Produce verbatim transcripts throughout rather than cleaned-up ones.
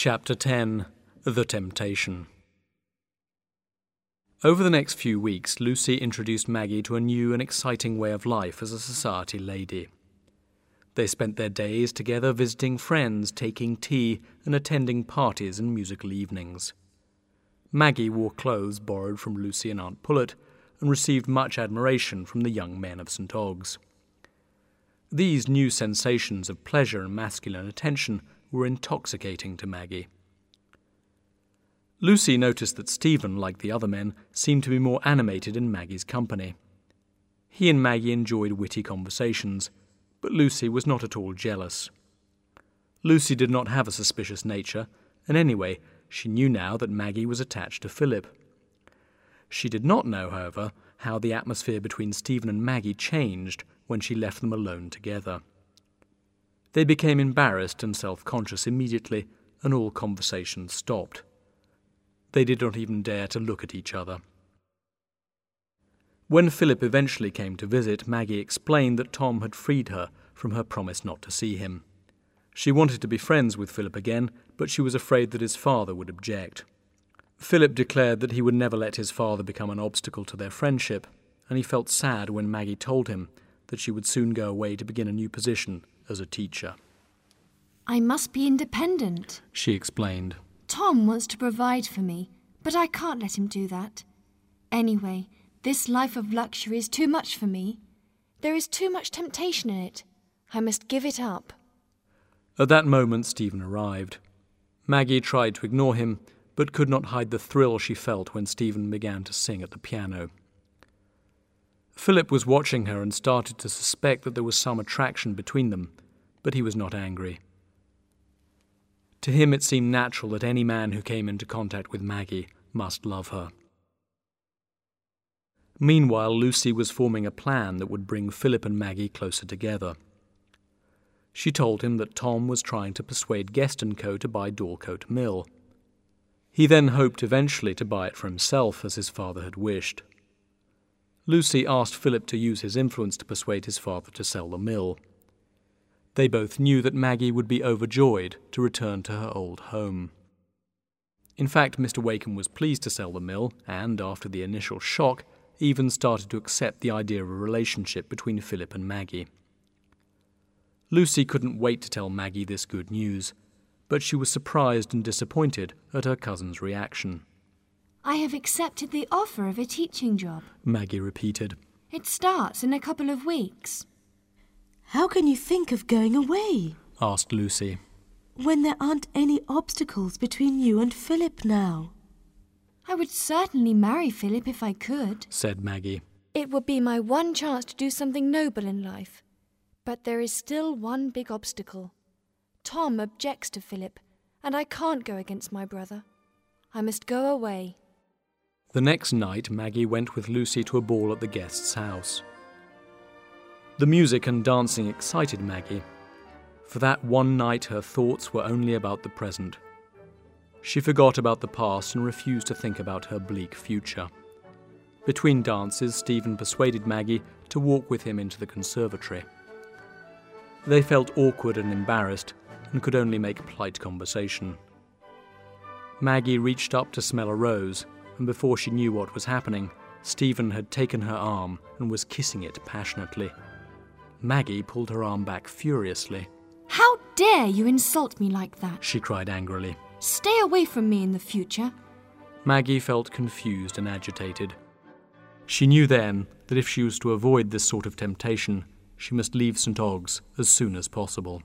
Chapter ten. The Temptation. Over the next few weeks, Lucy introduced Maggie to a new and exciting way of life as a society lady. They spent their days together visiting friends, taking tea, and attending parties and musical evenings. Maggie wore clothes borrowed from Lucy and Aunt Pullet, and received much admiration from the young men of St Ogg's. These new sensations of pleasure and masculine attention were intoxicating to Maggie. Lucy noticed that Stephen, like the other men, seemed to be more animated in Maggie's company. He and Maggie enjoyed witty conversations, but Lucy was not at all jealous. Lucy did not have a suspicious nature, and anyway, she knew now that Maggie was attached to Philip. She did not know, however, how the atmosphere between Stephen and Maggie changed when she left them alone together. They became embarrassed and self-conscious immediately, and all conversation stopped. They did not even dare to look at each other. When Philip eventually came to visit, Maggie explained that Tom had freed her from her promise not to see him. She wanted to be friends with Philip again, but she was afraid that his father would object. Philip declared that he would never let his father become an obstacle to their friendship, and he felt sad when Maggie told him that she would soon go away to begin a new position as a teacher. I must be independent, she explained. Tom wants to provide for me, but I can't let him do that. Anyway, this life of luxury is too much for me. There is too much temptation in it. I must give it up. At that moment, Stephen arrived. Maggie tried to ignore him, but could not hide the thrill she felt when Stephen began to sing at the piano. Philip was watching her and started to suspect that there was some attraction between them, but he was not angry. To him it seemed natural that any man who came into contact with Maggie must love her. Meanwhile, Lucy was forming a plan that would bring Philip and Maggie closer together. She told him that Tom was trying to persuade Guest and Co to buy Dorlcote Mill. He then hoped eventually to buy it for himself, as his father had wished. Lucy asked Philip to use his influence to persuade his father to sell the mill. They both knew that Maggie would be overjoyed to return to her old home. In fact, Mister Wakem was pleased to sell the mill and, after the initial shock, even started to accept the idea of a relationship between Philip and Maggie. Lucy couldn't wait to tell Maggie this good news, but she was surprised and disappointed at her cousin's reaction. I have accepted the offer of a teaching job, Maggie repeated. It starts in a couple of weeks. How can you think of going away? Asked Lucy. When there aren't any obstacles between you and Philip now. I would certainly marry Philip if I could, said Maggie. It would be my one chance to do something noble in life. But there is still one big obstacle. Tom objects to Philip, and I can't go against my brother. I must go away. The next night, Maggie went with Lucy to a ball at the guest's house. The music and dancing excited Maggie. For that one night, her thoughts were only about the present. She forgot about the past and refused to think about her bleak future. Between dances, Stephen persuaded Maggie to walk with him into the conservatory. They felt awkward and embarrassed and could only make polite conversation. Maggie reached up to smell a rose, and before she knew what was happening, Stephen had taken her arm and was kissing it passionately. Maggie pulled her arm back furiously. How dare you insult me like that? She cried angrily. Stay away from me in the future. Maggie felt confused and agitated. She knew then that if she was to avoid this sort of temptation, she must leave St Ogg's as soon as possible.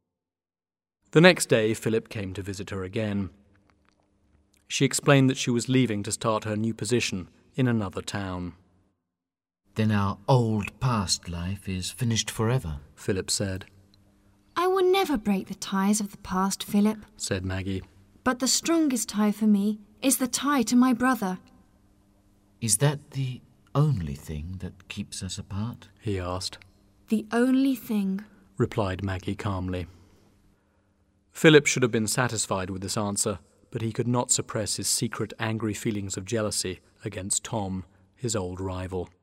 The next day, Philip came to visit her again. She explained that she was leaving to start her new position in another town. Then our old past life is finished forever, Philip said. I will never break the ties of the past, Philip, said Maggie. But the strongest tie for me is the tie to my brother. Is that the only thing that keeps us apart? He asked. The only thing, replied Maggie calmly. Philip should have been satisfied with this answer, but he could not suppress his secret angry feelings of jealousy against Tom, his old rival.